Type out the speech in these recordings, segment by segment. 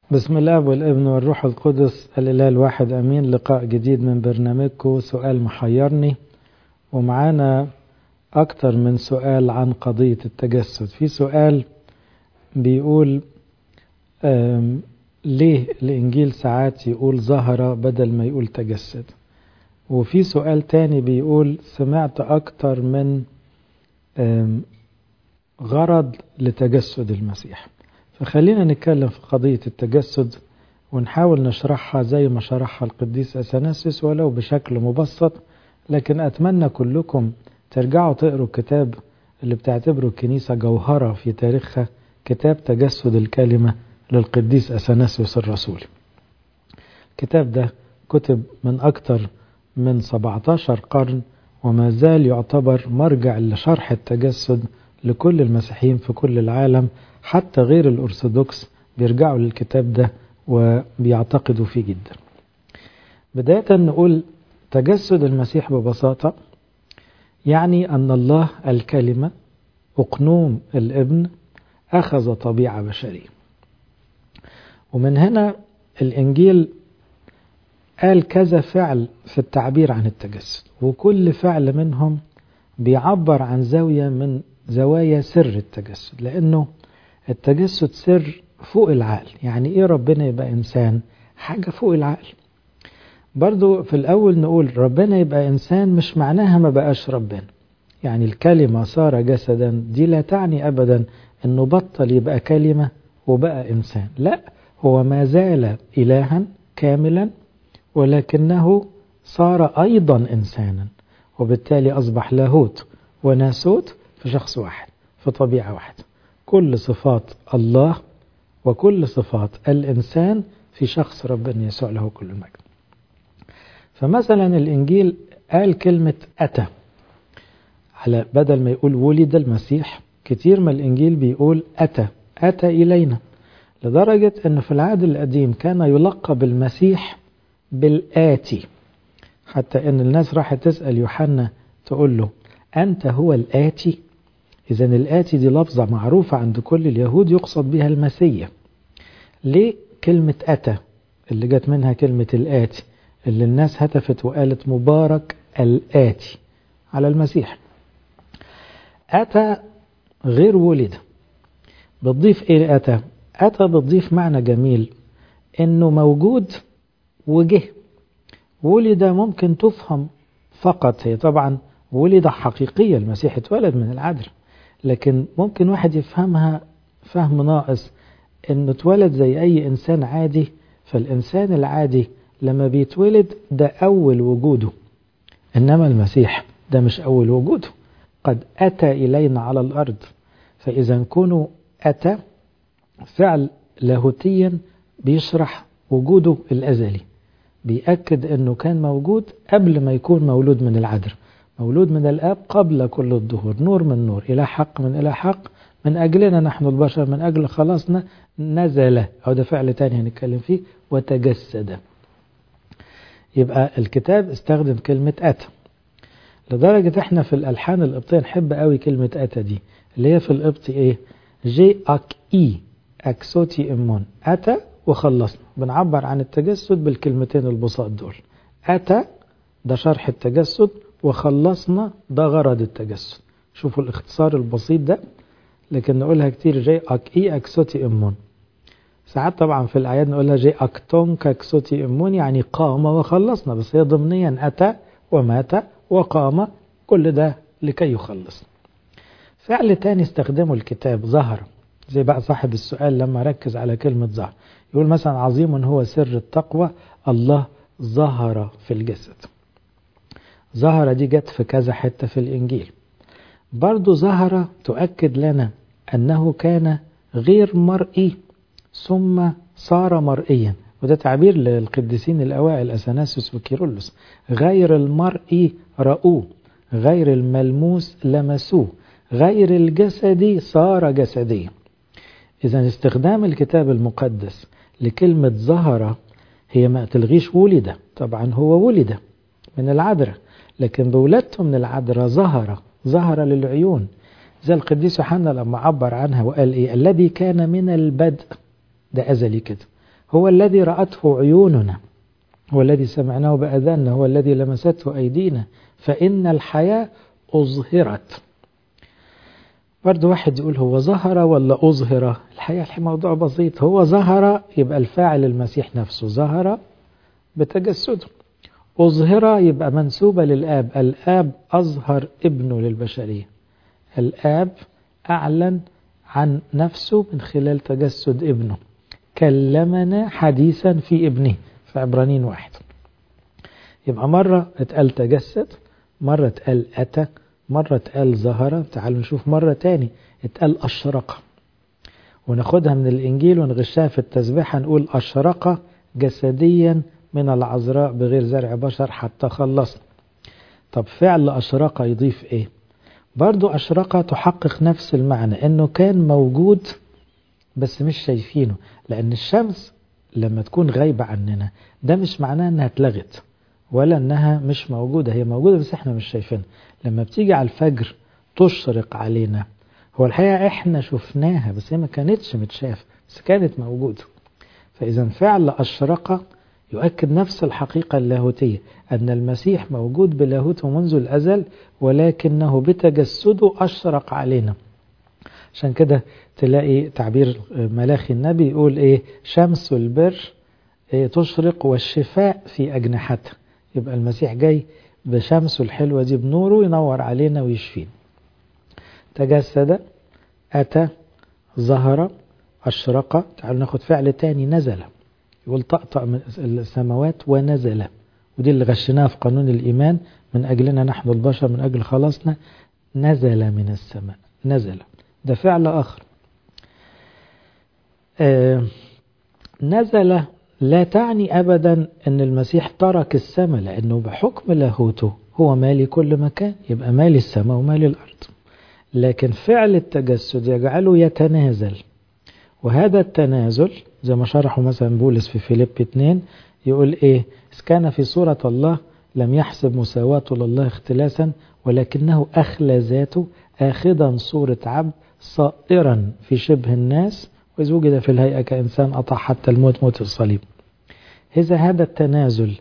بسم الله والابن والروح القدس الإله الواحد أمين. لقاء جديد من برنامجكم سؤال محيرني، ومعانا أكتر من سؤال عن قضية التجسد. في سؤال بيقول ليه الإنجيل ساعات يقول ظهر بدل ما يقول تجسد، وفي سؤال تاني بيقول سمعت أكتر من غرض لتجسد المسيح. فخلينا نتكلم في قضية التجسد ونحاول نشرحها زي ما شرحها القديس أثناسيوس ولو بشكل مبسط، لكن أتمنى كلكم ترجعوا تقروا الكتاب اللي بتعتبره الكنيسة جوهرة في تاريخها، كتاب تجسد الكلمة للقديس أثناسيوس الرسول. الكتاب ده كتب من أكتر من 17 قرن وما زال يعتبر مرجع لشرح التجسد لكل المسيحيين في كل العالم، حتى غير الأرثوذكس بيرجعوا للكتاب ده وبيعتقدوا فيه جدا. بداية نقول تجسد المسيح ببساطة يعني أن الله الكلمة أقنوم الابن أخذ طبيعة بشرية، ومن هنا الإنجيل قال كذا فعل في التعبير عن التجسد، وكل فعل منهم بيعبر عن زاوية من زوايا سر التجسد، لأنه التجسد سر فوق العقل. يعني إيه ربنا يبقى إنسان؟ حاجة فوق العقل. برضو في الأول نقول ربنا يبقى إنسان مش معناها ما بقاش ربنا، يعني الكلمة صار جسدا دي لا تعني أبدا أنه بطل يبقى كلمة وبقى إنسان، لا، هو ما زال إلها كاملا ولكنه صار أيضا إنسانا، وبالتالي أصبح لاهوت وناسوت في شخص واحد في طبيعة واحدة، كل صفات الله وكل صفات الإنسان في شخص ربنا يسوع له كل المجد. فمثلا الإنجيل قال كلمة أتى على بدل ما يقول ولد المسيح، كتير ما الإنجيل بيقول أتى إلينا، لدرجة أنه في العهد القديم كان يلقب المسيح بالآتي، حتى أن الناس راح تسأل يوحنا تقول له أنت هو الآتي. إذن الآتي دي لفظة معروفة عند كل اليهود يقصد بها المسيح. ليه كلمة أتى اللي جت منها كلمة الآتي اللي الناس هتفت وقالت مبارك الآتي على المسيح؟ أتى غير ولد، بتضيف إيه أتى؟ أتى بتضيف معنى جميل إنه موجود وجه. ولد ممكن تفهم فقط، هي طبعا ولد حقيقية، المسيح اتولد من العذراء، لكن ممكن واحد يفهمها فهم ناقص انه اتولد زي اي انسان عادي. فالانسان العادي لما بيتولد ده اول وجوده، انما المسيح ده مش اول وجوده، قد اتى الينا على الارض. فاذا كونه اتى فعل لاهوتيا بيشرح وجوده الازلي، بيأكد انه كان موجود قبل ما يكون مولود من العذراء، مولود من الآب قبل كل الظهور، نور من نور، إلى حق من إلى حق، من أجلنا نحن البشر، من أجل خلاصنا نزل، أو ده فعل تاني هنتكلم فيه، وتجسد. يبقى الكتاب استخدم كلمة أتى، لدرجة احنا في الألحان القبطية نحب قوي كلمة أتى دي، اللي هي في القبطي ايه؟ جي أك إي أكسوتي إمون، أتى وخلصنا. بنعبر عن التجسد بالكلمتين البساط دول، أتى ده شرح التجسد، وخلصنا ده غرض التجسد. شوفوا الاختصار البسيط ده، لكن نقولها كتير جي أك إي أكسوتي إمون. ساعات طبعا في الآيات نقولها جي أكتون كاكسوتي إمون، يعني قام وخلصنا، بس هي ضمنيا أتى ومات وقام، كل ده لكي يخلص. فعل تاني استخدمه الكتاب ظهر، زي بقى صاحب السؤال لما ركز على كلمة ظهر، يقول مثلا عظيم هو سر التقوى، الله ظهر في الجسد. ظهر دي جت في كذا حتة في الإنجيل. برضو ظهر تؤكد لنا أنه كان غير مرئي ثم صار مرئيا، وده تعبير للقديسين الأوائل أثناسيوس وكيرلس، غير المرئي رأوه، غير الملموس لمسوه، غير الجسدي صار جسديا. إذا استخدام الكتاب المقدس لكلمة ظهر هي ما تلغيش ولد، طبعا هو ولد من العذراء، لكن بولادته من العذراء ظهر للعيون، زي القديس يوحنا لما عبر عنها وقال إيه؟ الذي كان من البدء، ده أزلي كده، هو الذي رأته عيوننا، هو الذي سمعناه بأذاننا، هو الذي لمسته أيدينا، فإن الحياة أظهرت. برضو واحد يقول هو ظهر ولا أظهر؟ الحقيقة موضوع بسيط، هو ظهر يبقى الفاعل المسيح نفسه ظهر بتجسده، أظهر يبقى منسوبة للآب، الآب أظهر ابنه للبشرية، الآب أعلن عن نفسه من خلال تجسد ابنه، كلمنا حديثا في ابنه في عبرانيين 1. يبقى مرة اتقال تجسد، مرة اتقال أتى، مرة اتقال ظهر. تعالوا نشوف مرة تاني اتقال أشرق، وناخدها من الإنجيل ونغشها في التسبيحة، نقول أشرق جسديا من العذراء بغير زرع بشر حتى خلصنا. طب فعل أشرق يضيف إيه؟ برضو أشرق تحقق نفس المعنى، إنه كان موجود بس مش شايفينه، لأن الشمس لما تكون غايبة عننا ده مش معناه إنها اتلغت ولا إنها مش موجودة، هي موجودة بس إحنا مش شايفينها. لما بتيجي على الفجر تشرق علينا، هو الحقيقة إحنا شفناها بس هي ما كانتش متشاف، بس كانت موجودة. فإذا فعل أشرق يؤكد نفس الحقيقة اللاهوتية، أن المسيح موجود بلاهوته منذ الأزل، ولكنه بتجسده أشرق علينا. عشان كده تلاقي تعبير ملاخي النبي يقول إيه؟ شمس البر تشرق والشفاء في أجنحتها. يبقى المسيح جاي بشمسه الحلوة دي بنوره ينور علينا ويشفينا. تجسد، أتى، ظهر، أشرق. تعالوا ناخد فعل تاني، نزل. يقول طأطأ من السماوات ونزل، ودي اللي غشناها في قانون الإيمان، من أجلنا نحن البشر، من أجل خلاصنا نزل من السماء. نزل ده فعل آخر. نزل لا تعني أبدا أن المسيح ترك السماء، لأنه بحكم لاهوته هو مالي كل مكان، يبقى مالي السماء ومالي الأرض. لكن فعل التجسد يجعله يتنازل، وهذا التنازل زي ما شرحه مثلا بولس في فيليب 2 يقول إيه؟ إذ كان في صورة الله لم يحسب مساواته لله اختلاسا، ولكنه أخلى ذاته آخذا صورة عبد صائرا في شبه الناس، وإذ وجد في الهيئة كإنسان أطاع حتى الموت، موت الصليب. إذا هذا التنازل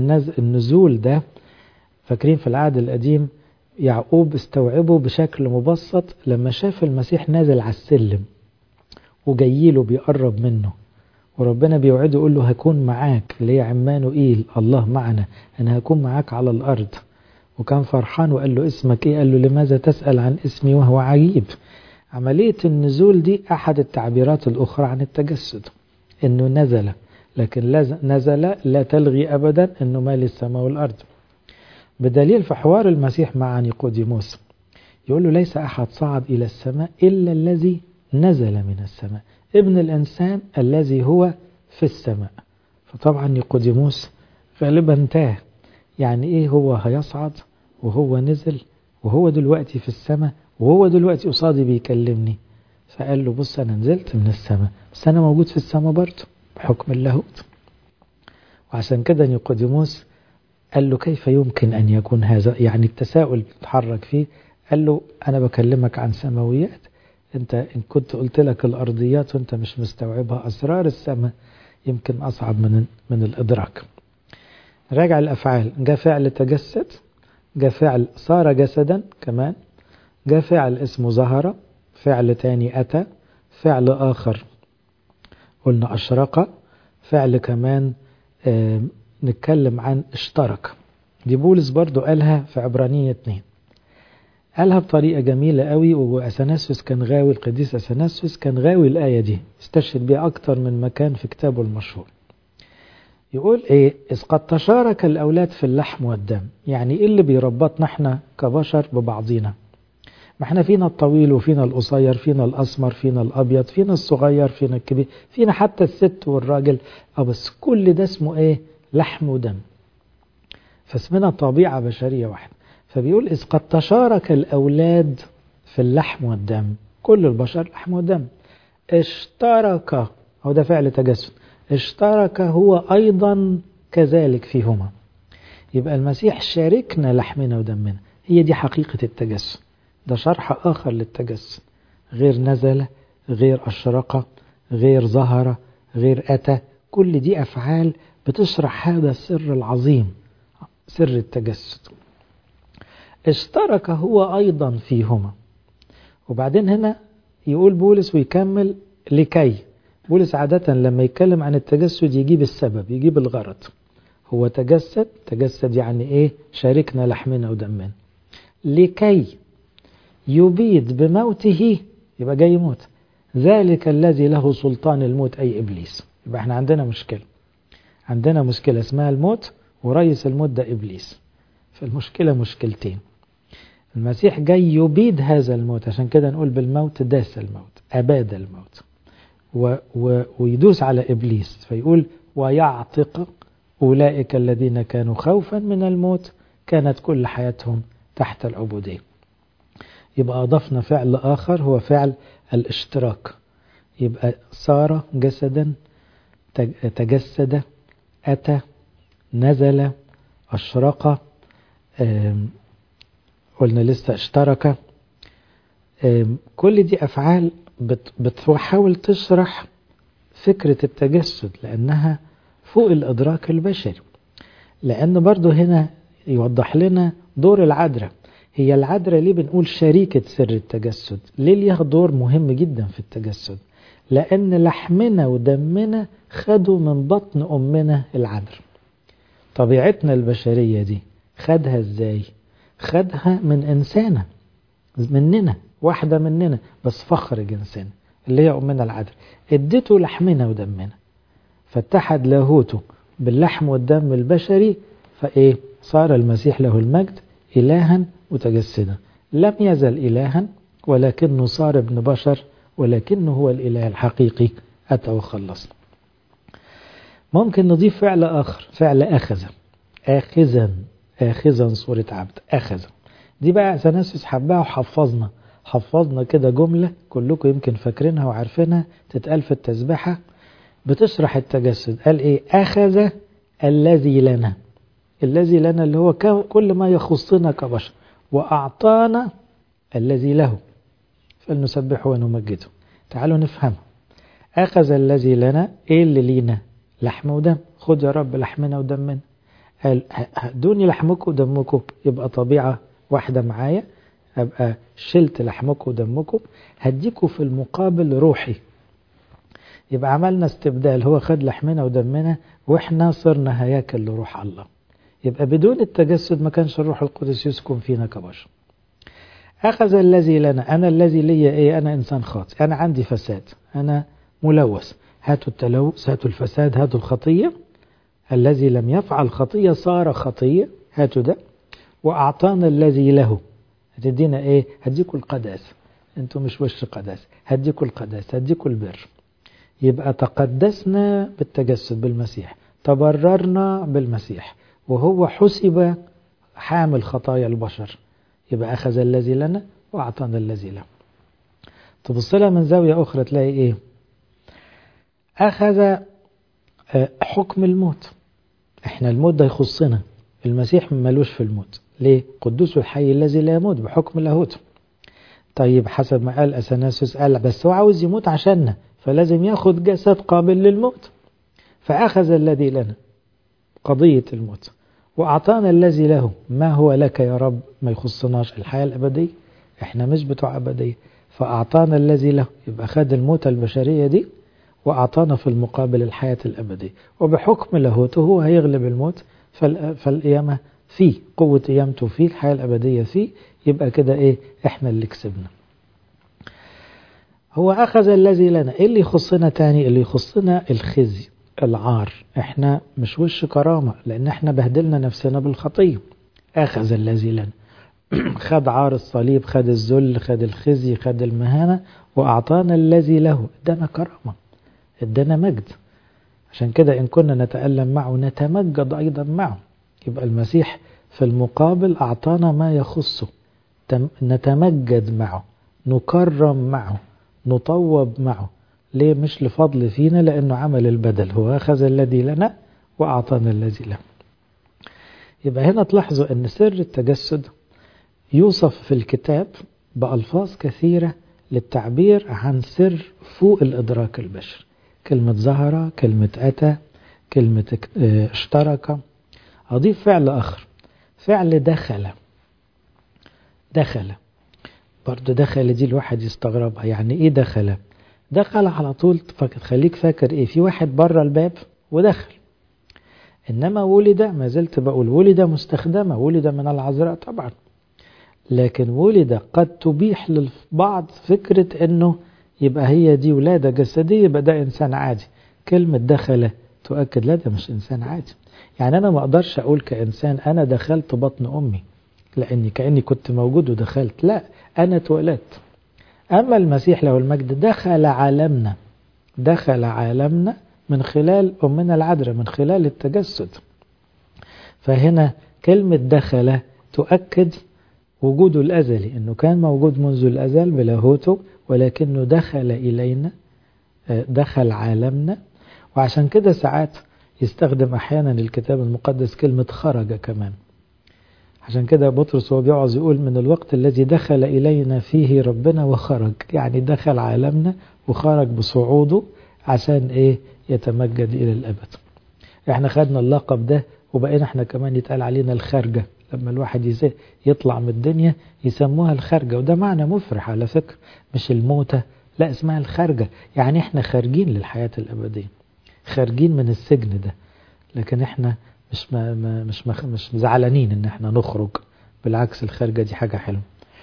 النزول ده، فاكرين في العهد القديم يعقوب استوعبه بشكل مبسط لما شاف المسيح نازل على السلم وجايله بيقرب منه، وربنا بيوعده يقول له هكون معاك، اللي هي عمانوئيل، الله معنا، أنا هكون معاك على الأرض. وكان فرحان وقال له اسمك إيه؟ قال له لماذا تسأل عن اسمي وهو عجيب. عملية النزول دي أحد التعبيرات الأخرى عن التجسد، إنه نزل، لكن نزل لا تلغي أبدا إنه مالي السماء والأرض. بدليل في حوار المسيح مع نيقوديموس يقول له ليس أحد صعد إلى السماء إلا الذي نزل من السماء، ابن الإنسان الذي هو في السماء. فطبعا نيقوديموس غالبا تاه، يعني إيه هو هيصعد وهو نزل وهو دلوقتي في السماء وهو دلوقتي قصادي بيكلمني؟ فقال له بص أنا نزلت من السماء بس أنا موجود في السماء برضه بحكم اللاهوت. وعشان كده نيقوديموس قال له كيف يمكن أن يكون هذا؟ يعني التساؤل تحرك فيه. قال له أنا بكلمك عن سماويات، أنت إن كنت قلت لك الأرضيات وأنت مش مستوعبها، أسرار السماء يمكن أصعب من الإدراك. راجع الأفعال، جاء فعل تجسد، جاء فعل صار جسدا كمان، جاء فعل اسمه ظهر، فعل تاني أتى، فعل آخر قلنا أشرق، فعل كمان نتكلم عن اشترك. دي بولس برضو قالها في عبرانية 2، قالها بطريقة جميلة قوي، وأثناسيوس كان غاوي، القديس أثناسيوس كان غاوي الآية دي، استشهد بها أكتر من مكان في كتابه المشهور. يقول إيه؟ إذ قد تشارك الأولاد في اللحم والدم. يعني إيه اللي بيربطنا إحنا كبشر ببعضينا؟ ما إحنا فينا الطويل وفينا القصير، فينا الأسمر، فينا الأبيض، فينا الصغير، فينا الكبير، فينا حتى الست والراجل، بس كل ده اسمه إيه؟ لحم ودم. فاسمنا طبيعة بشرية واحدة. فبيقول إذ قد تشارك الأولاد في اللحم والدم، كل البشر لحم ودم، اشترك، هو ده فعل تجسد، اشترك هو أيضا كذلك فيهما. يبقى المسيح شاركنا لحمنا ودمنا، هي دي حقيقة التجسد. ده شرح آخر للتجسد، غير نزل، غير أشرق، غير ظهر، غير أتى، كل دي أفعال بتشرح هذا السر العظيم، سر التجسد. اشترك هو أيضا فيهما. وبعدين هنا يقول بولس ويكمل لكي. بولس عادة لما يتكلم عن التجسد يجيب السبب، يجيب الغرض. هو تجسد يعني ايه؟ شاركنا لحمنا ودمنا. لكي يبيد بموته، يبقى جاي يموت، ذلك الذي له سلطان الموت أي إبليس. يبقى احنا عندنا مشكلة اسمها الموت، ورئيس الموت ده إبليس. فالمشكلة مشكلتين. المسيح جاي يبيد هذا الموت، عشان كده نقول بالموت داس الموت، أباد الموت، ويدوس على إبليس. فيقول ويعتق أولئك الذين كانوا خوفا من الموت كانت كل حياتهم تحت العبودية. يبقى أضفنا فعل آخر هو فعل الاشتراك. يبقى صار جسدا، تجسد، أتى، نزل، أشرق، قلنا لسه اشترك. كل دي أفعال بتحاول تشرح فكرة التجسد، لأنها فوق الإدراك البشري. لأن برضو هنا يوضح لنا دور العذراء. هي العذراء ليه بنقول شريكة سر التجسد؟ ليه ليها دور مهم جدا في التجسد؟ لأن لحمنا ودمنا خدوا من بطن أمنا العذراء. طبيعتنا البشرية دي خدها ازاي؟ خدها من إنسانة مننا، واحدة مننا بس فخر جنسنا اللي هي أمنا العذراء، ادته لحمنا ودمنا، فاتحد لاهوته باللحم والدم البشري. فإيه؟ صار المسيح له المجد إلها متجسدا. لم يزل إلها، ولكنه صار ابن بشر، ولكنه هو الإله الحقيقي أتى وخلصنا. ممكن نضيف فعل آخر، فعل أخذ. آخذا صورة عبد، أخذ. دي بقى أثناسيوس حبها حفظنا كده جملة كلكم يمكن فاكرينها وعارفينها، تتقال في التسبيحة بتشرح التجسد. قال إيه؟ أخذ الذي لنا. الذي لنا اللي هو كل ما يخصنا كبشر، وأعطانا الذي له، فلنسبحه ونمجده. تعالوا نفهم. أخذ الذي لنا، إيه اللي لينا؟ لحم ودم. خد يا رب لحمنا ودمنا. قال دوني لحمكم ودمكم، يبقى طبيعة واحدة معايا، أبقى شلت لحمكم ودمكم، هديكم في المقابل روحي. يبقى عملنا استبدال، هو خد لحمنا ودمنا وإحنا صرنا هياكل لروح الله. يبقى بدون التجسد ما كانش الروح القدس يسكن فينا كبشر. أخذ الذي لنا. أنا الذي لي إيه؟ أنا إنسان خاطئ، أنا عندي فساد، أنا ملوث. هاتوا التلوث، هاتوا الفساد، هاتوا الخطية. الذي لم يفعل خطية صار خطية، هاتوا ده. وأعطانا الذي له. هتدينا إيه؟ هديكوا القداسة. أنتوا مش وش قداسة، هديكوا القداسة، هديكوا البر. يبقى تقدسنا بالتجسد بالمسيح، تبررنا بالمسيح، وهو حسب حامل خطايا البشر. يبقى أخذ الذي لنا وأعطانا الذي له. تبص لها من زاوية أخرى تلاقي إيه؟ أخذ حكم الموت. إحنا الموت ده يخصنا، المسيح ملوش في الموت. ليه؟ قدوس الحي الذي لا يموت بحكم لاهوته. طيب حسب ما قال أثناسيوس، قال بس هو عاوز يموت عشاننا، فلازم ياخد جسد قابل للموت. فأخذ الذي لنا قضية الموت، وأعطانا الذي له. ما هو لك يا رب؟ ما يخصناش الحياة الأبدية، إحنا مش بتوع أبدية. فأعطانا الذي له، يبقى خد الموت البشرية دي وأعطانا في المقابل الحياة الأبدية. وبحكم لاهوته هو هيغلب الموت، فالقيامة فيه، قوة قيامته فيه، الحياة الأبدية فيه. يبقى كده إيه؟ إحنا اللي كسبنا. هو أخذ الذي لنا. إيه اللي يخصنا تاني؟ اللي يخصنا الخزي، العار. إحنا مش وش كرامة، لأن إحنا بهدلنا نفسنا بالخطية. أخذ الذي لنا، خد عار الصليب، خد الذل، خد الخزي، خد المهانة، وأعطانا الذي له. ادانا كرامة، ادانا مجد. عشان كده إن كنا نتألم معه نتمجد أيضا معه. يبقى المسيح في المقابل أعطانا ما يخصه، نتمجد معه، نكرم معه، نطوب معه. ليه؟ مش لفضل فينا، لأنه عمل البدل. هو أخذ الذي لنا وأعطانا الذي له. يبقى هنا تلاحظوا أن سر التجسد يوصف في الكتاب بألفاظ كثيرة للتعبير عن سر فوق الإدراك البشري. كلمة ظهر، كلمة أتى، كلمة اشترك. أضيف فعل آخر، فعل دخل. دخل برضو، دخل دي الواحد يستغربها، يعني إيه دخل؟ دخل على طول خليك فاكر إيه، في واحد بره الباب ودخل. إنما ولد، ما زلت بقول ولد مستخدمة، ولد من العذراء طبعا، لكن ولد قد تبيح للبعض فكرة إنه يبقى هي دي ولادة جسدية، يبقى ده إنسان عادي. كلمة دخل تؤكد لا، ده مش إنسان عادي. يعني أنا ما أقدرش أقول كإنسان أنا دخلت بطن أمي لأني كأني كنت موجود ودخلت، لا، أنا اتولدت. أما المسيح له المجد دخل عالمنا، دخل عالمنا من خلال أمنا العذراء، من خلال التجسد. فهنا كلمة دخل تؤكد وجوده الأزلي، أنه كان موجود منذ الأزل بلاهوته، ولكنه دخل إلينا، دخل عالمنا. وعشان كده ساعات يستخدم أحيانا الكتاب المقدس كلمة خرج كمان. عشان كده بطرس هو بيعظ يقول من الوقت الذي دخل إلينا فيه ربنا وخرج، يعني دخل عالمنا وخرج بصعوده عشان إيه؟ يتمجد إلى الأبد. احنا خدنا اللقب ده وبقينا احنا كمان يتقال علينا الخارجة، لما الواحد يطلع من الدنيا يسموها الخارجة، وده معنى مفرح على فكرة، مش الموتة، لا، اسمها الخارجة، يعني احنا خارجين للحياة الأبدية، خارجين من السجن ده. لكن احنا مش زعلانين ان احنا نخرج، بالعكس الخارجة دي حاجة حلوة.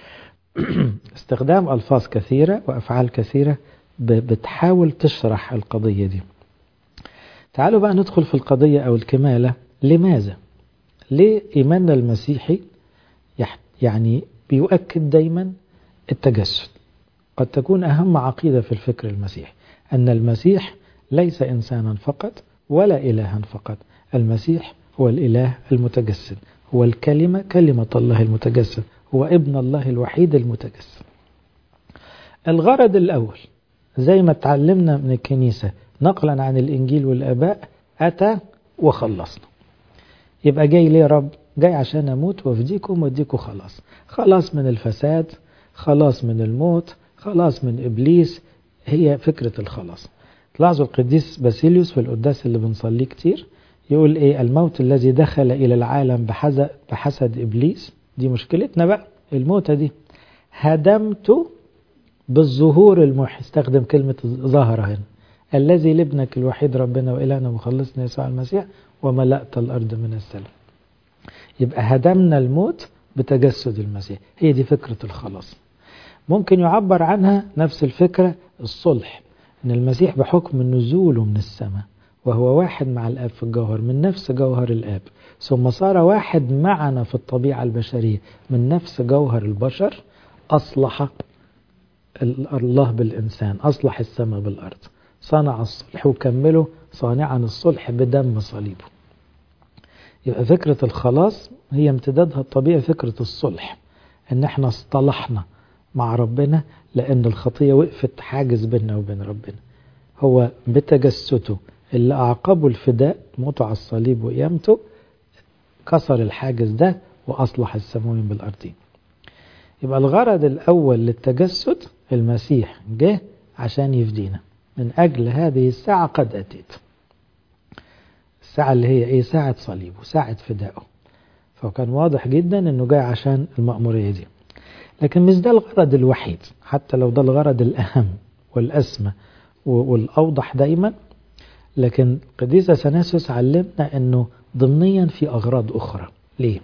استخدام ألفاظ كثيرة وأفعال كثيرة بتحاول تشرح القضية دي. تعالوا بقى ندخل في القضية أو الكمالة. لماذا؟ ليه إيماننا المسيحي يعني بيؤكد دايما التجسد؟ قد تكون أهم عقيدة في الفكر المسيحي أن المسيح ليس إنسانا فقط ولا إلها فقط، المسيح هو الإله المتجسد، هو الكلمة، كلمة الله المتجسد، هو ابن الله الوحيد المتجسد. الغرض الأول زي ما تعلمنا من الكنيسة نقلا عن الإنجيل والآباء، أتى وخلصنا. يبقى جاي ليه رب؟ جاي عشان أموت وافديكم واديكم خلاص، خلاص من الفساد، خلاص من الموت، خلاص من إبليس. هي فكرة الخلاص. تلاحظوا القديس باسيليوس في القداس اللي بنصليه كتير يقول إيه؟ الموت الذي دخل إلى العالم بحسد إبليس، دي مشكلتنا بقى الموتة دي، هدمت بالظهور استخدم كلمة ظهر هنا، الذي لابنك الوحيد ربنا وإلهنا ومخلصنا يسوع المسيح وملأت الأرض من السلام. يبقى هدمنا الموت بتجسد المسيح، هي دي فكرة الخلاص. ممكن يعبر عنها نفس الفكرة الصلح، أن المسيح بحكم نزوله من السماء وهو واحد مع الآب في الجوهر من نفس جوهر الآب، ثم صار واحد معنا في الطبيعة البشرية من نفس جوهر البشر، أصلح الله بالإنسان، أصلح السماء بالأرض، صنع الصلح وكمله صانعا الصلح بدم صليبه. يبقى فكرة الخلاص هي امتدادها الطبيعي فكرة الصلح، ان احنا اصطلحنا مع ربنا لان الخطية وقفت حاجز بيننا وبين ربنا. هو بتجسده اللي اعقبه الفداء، موته على الصليب وقيامته، كسر الحاجز ده واصلح السماوين بالارضين. يبقى الغرض الاول للتجسد المسيح جه عشان يفدينا. من اجل هذه الساعة قد اتيت. الساعة اللي هي ايه؟ ساعة صليبه، ساعة فدائه. فكان واضح جدا انه جاي عشان المأمورية دي. لكن مش ده الغرض الوحيد، حتى لو ده الغرض الأهم والأسمى والأوضح دايما، لكن قديس أثناسيوس علمنا أنه ضمنيا في أغراض أخرى. ليه؟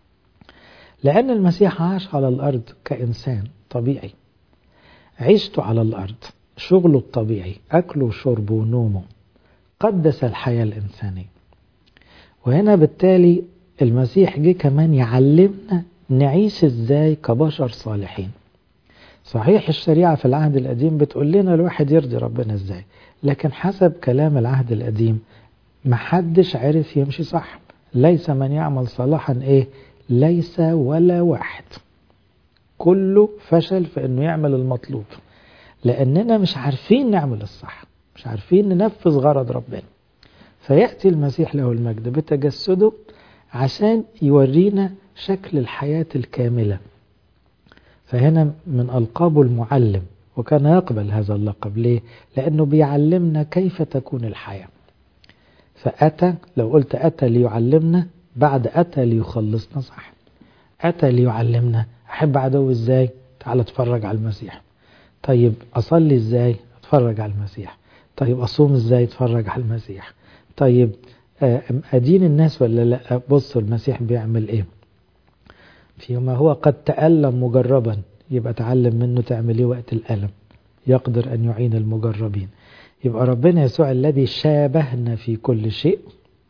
لأن المسيح عاش على الأرض كإنسان طبيعي، عيشته على الأرض، شغله الطبيعي، أكله وشربه ونومه، قدس الحياة الإنسانية. وهنا بالتالي المسيح جه كمان يعلمنا نعيش ازاي كبشر صالحين. صحيح الشريعة في العهد القديم بتقول لنا الواحد يرضي ربنا ازاي، لكن حسب كلام العهد القديم محدش عرف يمشي صح. ليس من يعمل صلاحا ايه؟ ليس ولا واحد. كله فشل في انه يعمل المطلوب، لاننا مش عارفين نعمل الصح، مش عارفين ننفذ غرض ربنا. فيأتي المسيح له المجد بتجسده عشان يورينا شكل الحياة الكاملة. فهنا من ألقابه المعلم وكان يقبل هذا اللقب. ليه؟ لأنه بيعلمنا كيف تكون الحياة. فأتى، لو قلت أتى ليعلمنا، بعد أتى ليخلصنا صح. أتى ليعلمنا، أحب عدو إزاي؟ تعال اتفرج على المسيح. طيب أصلي إزاي؟ اتفرج على المسيح. طيب أصوم إزاي؟ اتفرج على المسيح. طيب أدين الناس ولا لا؟ بص المسيح بيعمل إيه. فيما هو قد تألم مجربا، يبقى تعلم منه تعمل إيه وقت الألم. يقدر أن يعين المجربين. يبقى ربنا يسوع الذي شابهنا في كل شيء،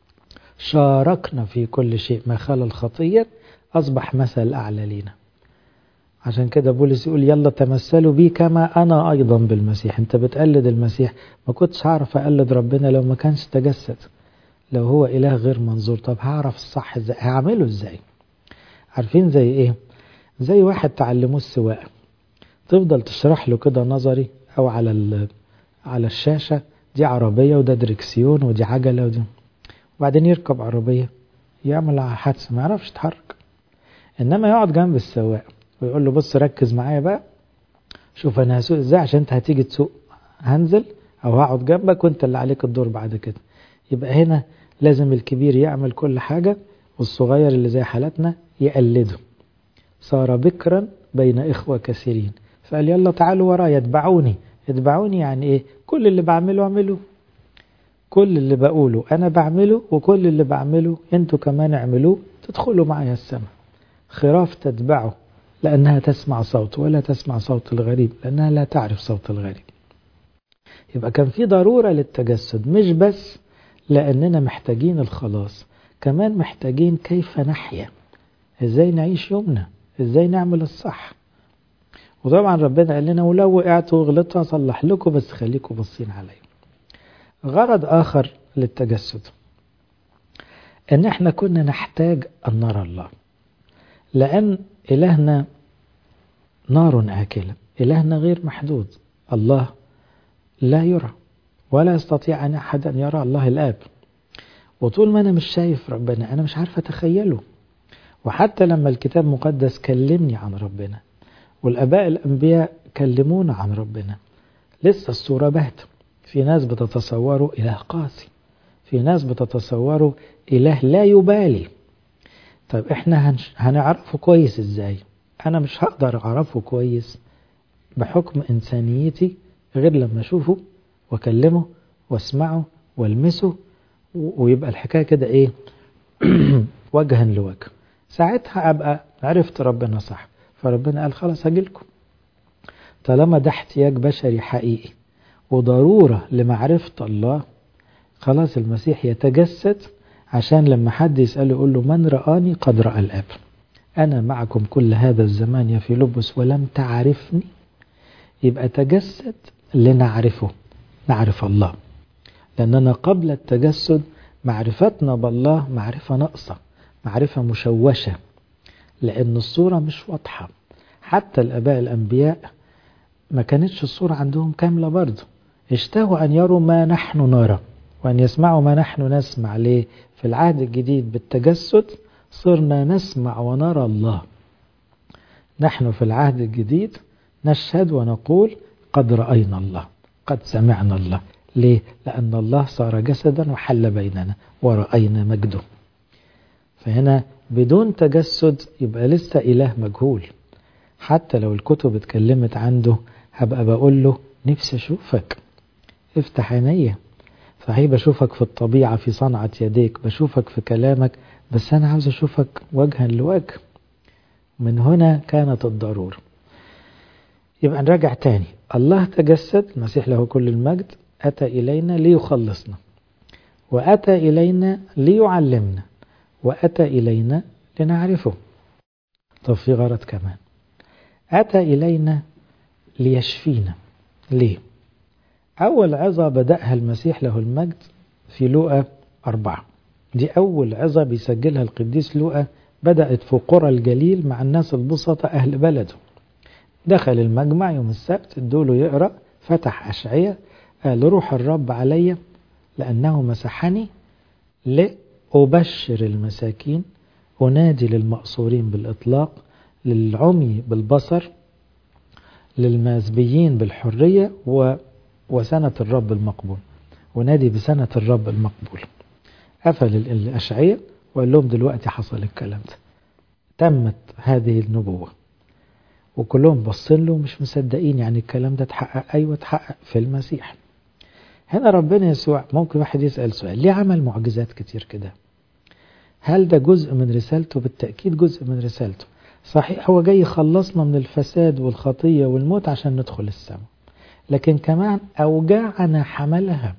شاركنا في كل شيء ما خلا الخطية، أصبح مثل أعلى لينا. عشان كده بولس يقول يلا تمثلوا بي كما أنا أيضا بالمسيح. أنت بتقلد المسيح. ما كنتش هعرف أقلد ربنا لو ما كانش تجسد. لو هو إله غير منظور، طب هعرف الصح إزاي؟ هعمله إزاي؟ عارفين زي إيه؟ زي واحد تعلموه السواقة، تفضل تشرح له كده نظري أو على الشاشة دي عربية وده دركسيون ودي عجلة ودي، وبعدين يركب عربية يعمل حادثة ما يعرفش يتحرك. إنما يقعد جنب السواق ويقول له بص ركز معايا بقى، شوف أنا هسوق إزاي عشان أنت هتيجي تسوق، هنزل أو هقعد جنبك وأنت اللي عليك الدور بعد كده. يبقى هنا لازم الكبير يعمل كل حاجة والصغير اللي زي حالتنا يقلده. صار بكرا بين إخوة كثيرين، فقال يلا تعالوا ورايا اتبعوني. اتبعوني يعني إيه؟ كل اللي بعمله اعملوه، كل اللي بقوله أنا بعمله، وكل اللي بعمله أنتوا كمان اعملوه، تدخلوا معايا السماء. خراف تتبعه لأنها تسمع صوت، ولا تسمع صوت الغريب لأنها لا تعرف صوت الغريب. يبقى كان في ضرورة للتجسد، مش بس لأننا محتاجين الخلاص، كمان محتاجين كيف نحيا، ازاي نعيش يومنا، ازاي نعمل الصح. وطبعا ربنا قال لنا ولو وقعتوا وغلطت هصلح لكم، بس خليكم باصين عليا. غرض آخر للتجسد ان احنا كنا نحتاج ان نرى الله، لأن إلهنا نار آكلة، إلهنا غير محدود. الله لا يرى ولا يستطيع أن أحد أن يرى الله الآب. وطول ما أنا مش شايف ربنا أنا مش عارف أتخيله. وحتى لما الكتاب المقدس كلمني عن ربنا والآباء الأنبياء كلمونا عن ربنا، لسه الصورة باهتة. في ناس بتتصوروا إله قاسي، في ناس بتتصوروا إله لا يبالي. طيب إحنا هنعرفه كويس إزاي؟ أنا مش هقدر أعرفه كويس بحكم إنسانيتي غير لما أشوفه وأكلمه وأسمعه وألمسه، ويبقى الحكاية كده إيه وجها لوجه. ساعتها أبقى عرفت ربنا صح. فربنا قال خلاص هجيلكم. طالما ده احتياج بشري حقيقي وضرورة لمعرفة الله، خلاص المسيح يتجسد عشان لما حد يسأله يقول له من رآني قد رأى الآب. أنا معكم كل هذا الزمان يا فيلبس ولم تعرفني. يبقى تجسد لنعرفه، نعرف الله. لأننا قبل التجسد معرفتنا بالله معرفة ناقصة، معرفة مشوشة، لأن الصورة مش واضحة. حتى الآباء الأنبياء ما كانتش الصورة عندهم كاملة برضه. اشتهوا أن يروا ما نحن نرى وأن يسمعوا ما نحن نسمع. ليه؟ في العهد الجديد بالتجسد صرنا نسمع ونرى الله. نحن في العهد الجديد نشهد ونقول قد رأينا الله، قد سمعنا الله. ليه؟ لأن الله صار جسدا وحل بيننا ورأينا مجده. فهنا بدون تجسد يبقى لسه إله مجهول. حتى لو الكتب اتكلمت عنده هبقى بقول له نفسي أشوفك، افتح عيني. صحيح بشوفك في الطبيعة في صنعة يديك، بشوفك في كلامك، بس أنا عاوز أشوفك وجها لوجه. من هنا كانت الضرورة. يبقى نراجع تاني. الله تجسد، المسيح له كل المجد، أتى إلينا ليخلصنا، وأتى إلينا ليعلمنا، وأتى إلينا لنعرفه. طب في غرض كمان، أتى إلينا ليشفينا. ليه؟ أول عظة بدأها المسيح له المجد في لوقا 4. دي أول عظة بيسجلها القديس لوقا، بدأت في قرى الجليل مع الناس البسطة أهل بلده. دخل المجمع يوم السبت، ادوله يقرأ، فتح أشعية، قال روح الرب علي لأنه مسحني لأبشر المساكين، أنادي للمأسورين بالإطلاق، للعمي بالبصر، للمسبيين بالحرية وسنة الرب المقبول، ونادي بسنة الرب المقبول. قفل الأشعية وقال لهم دلوقتي حصل الكلام ده، تمت هذه النبوة. وكلهم بصين له مش مصدقين، يعني الكلام ده اتحقق؟ أيوة اتحقق في المسيح. هنا ربنا يسوع ممكن واحد يسأل سؤال، ليه عمل معجزات كتير كده؟ هل ده جزء من رسالته؟ بالتأكيد جزء من رسالته. صحيح هو جاي يخلصنا من الفساد والخطية والموت عشان ندخل السماء، لكن كمان أوجاعنا حملها،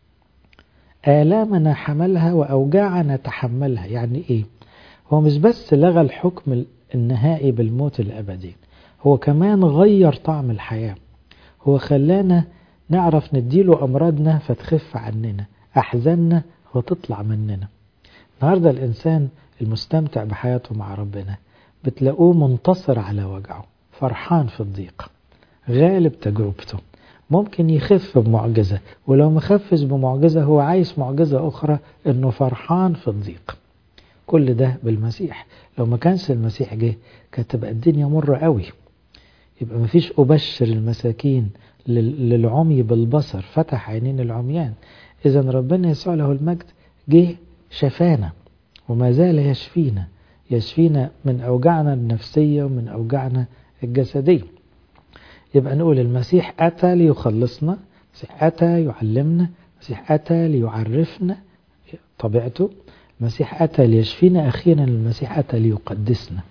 آلامنا حملها وأوجاعنا تحملها. يعني إيه؟ هو مش بس لغى الحكم النهائي بالموت الأبدي، هو كمان غير طعم الحياة. هو خلانا نعرف نديله أمراضنا فتخف عننا، أحزاننا وتطلع مننا. النهاردة الإنسان المستمتع بحياته مع ربنا بتلاقوه منتصر على وجعه، فرحان في الضيق، غالب تجربته، ممكن يخف بمعجزة، ولو مخفش بمعجزة هو عايش معجزة أخرى إنه فرحان في الضيق. كل ده بالمسيح. لو ما كانش المسيح جه كانت تبقى الدنيا مرة قوي، يبقى مفيش أبشر المساكين للعمي بالبصر، فتح عينين العميان. إذن ربنا يسوع له المجد جه شفانا وما زال يشفينا من أوجاعنا النفسية ومن أوجاعنا الجسدية. يبقى نقول المسيح أتى ليخلصنا، المسيح أتى يعلمنا، المسيح أتى ليعرفنا طبيعته، المسيح أتى ليشفينا، أخيرا المسيح أتى ليقدسنا.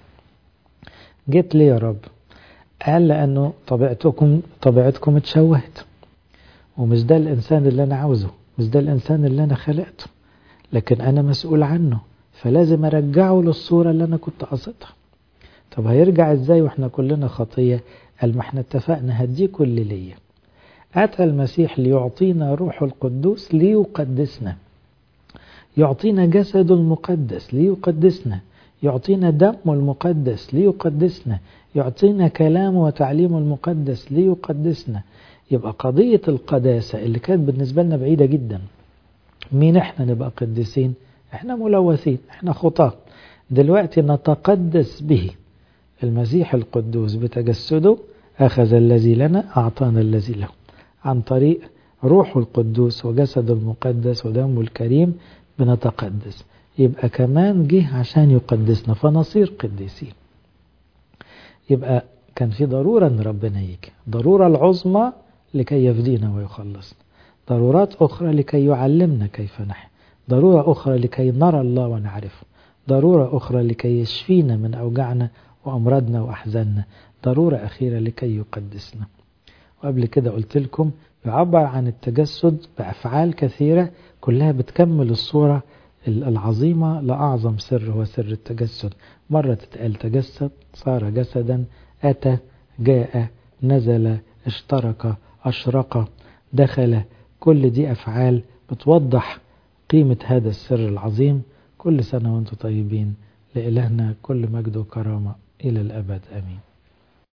جيت ليه يا رب؟ قال لأنه طبيعتكم اتشوهت، ومش ده الإنسان اللي أنا عاوزه، مش ده الإنسان اللي أنا خلقته، لكن أنا مسؤول عنه، فلازم أرجعه للصورة اللي أنا كنت قصدها. طب هيرجع إزاي وإحنا كلنا خطية؟ قال ما احنا اتفقنا هديكوا اللي ليا. أتى المسيح ليعطينا روح القدوس ليقدسنا، يعطينا جسد المقدس ليقدسنا، يعطينا دم المقدس ليقدسنا، يعطينا كلام وتعليم المقدس ليقدسنا. يبقى قضية القداسة اللي كانت بالنسبة لنا بعيدة جدا، مين احنا نبقى قديسين؟ احنا ملوثين، احنا خطاة، دلوقتي نتقدس به. المسيح القدوس بتجسده أخذ الذي لنا أعطانا الذي له، عن طريق روح القدوس وجسد المقدس ودمه الكريم بنتقدس. يبقى كمان جه عشان يقدسنا فنصير قديسين. يبقى كان في ضرورة أن ربنا يجي، ضرورة العظمى لكي يفدينا ويخلصنا، ضرورات أخرى لكي يعلمنا كيف نحيا، ضرورة أخرى لكي نرى الله ونعرفه، ضرورة أخرى لكي يشفينا من أوجاعنا وأمراضنا وأحزاننا، ضرورة أخيرة لكي يقدسنا. وقبل كده قلت لكم يعبر عن التجسد بأفعال كثيرة كلها بتكمل الصورة العظيمة لأعظم سر هو سر التجسد. مرة تتقال تجسد، صار جسدا، أتى، جاء، نزل، اشترك، أشرق، دخل. كل دي أفعال بتوضح قيمة هذا السر العظيم. كل سنة وانتم طيبين، لإلهنا كل مجد وكرامة إلى الأبد آمين.